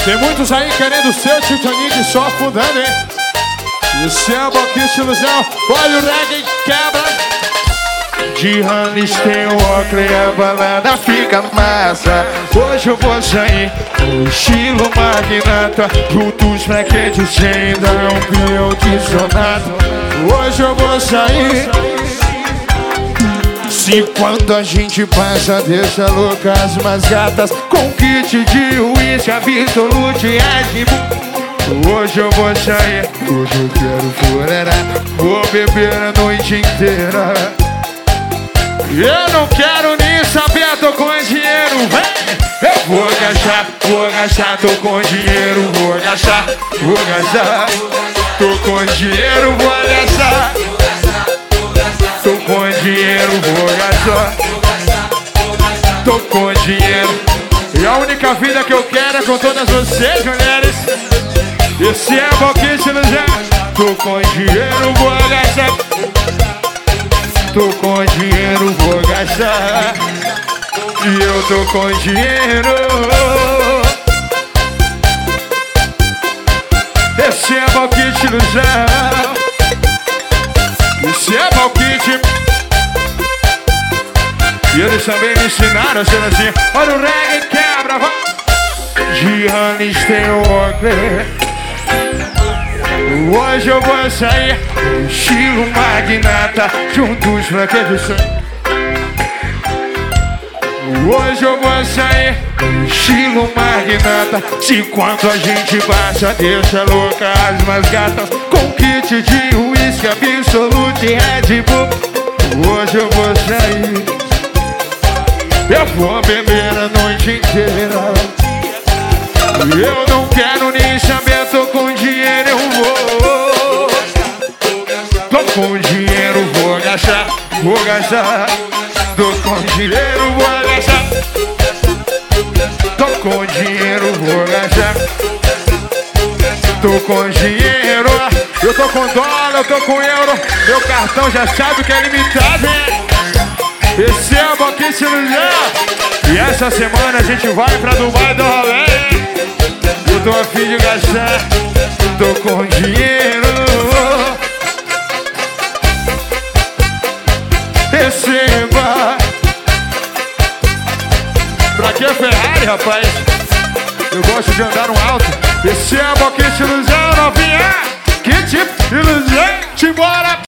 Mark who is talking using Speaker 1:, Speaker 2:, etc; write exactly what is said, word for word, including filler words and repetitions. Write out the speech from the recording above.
Speaker 1: Tem muitos aí querendo ser o Titanic só afundando, hein? Esse é o boquete ilusão. Olha o reggae, quebra.
Speaker 2: De Hannes tem o óculos e a balada fica massa. Hoje eu vou sair no estilo magnata. Juntos pra que dizer ainda um meu dicionário. Hoje eu vou sair. Se quando a gente passa deixa loucas umas gatas com kit de uísque, absolute e Red Bull. Hoje eu vou sair, hoje eu quero furerar. Vou beber a noite inteira. Eu não quero nem saber, tô com dinheiro, vem. Eu vou gastar, vou gastar, tô com dinheiro, vou gastar, vou gastar. Tô com dinheiro, vou gastar. Tô com dinheiro, vou gastar. Tô com dinheiro. E a única vida que eu quero é com todas vocês, mulheres. Esse é o boquete no Zé. Tô com dinheiro, vou gastar. Tô com dinheiro, vou gastar. E eu tô com dinheiro. Esse é boquete no Zé. Esse é boquete. E eles também me ensinaram a ser assim. Olha o reggae, quebra, vai. Giannis tem o óculos. Hoje eu vou sair estilo magnata. Juntos pra que dizer. Hoje eu vou sair estilo magnata. Se quando a gente passa deixa louca as mais gatas com kit de uísque, absolute e Red Bull. Hoje eu vou sair. Eu vou beber a noite inteira. Eu não quero nem saber, tô com dinheiro, eu vou. Tô com dinheiro, vou gastar, vou gastar. Tô com dinheiro, vou gastar. Tô com dinheiro, vou gastar. Tô com dinheiro. Eu tô com dólar, eu tô com euro. Meu cartão já sabe que é limitado, hein? Esse é o boquete no Zé. E essa semana a gente vai pra Dubai do rolê. Eu tô a fim de gastar. Tô com dinheiro. Receba. Pra que Ferrari, rapaz? Eu gosto de andar no alto. Esse é o boquete no Zé, novinha. Que tipo de ilusão? Simbora.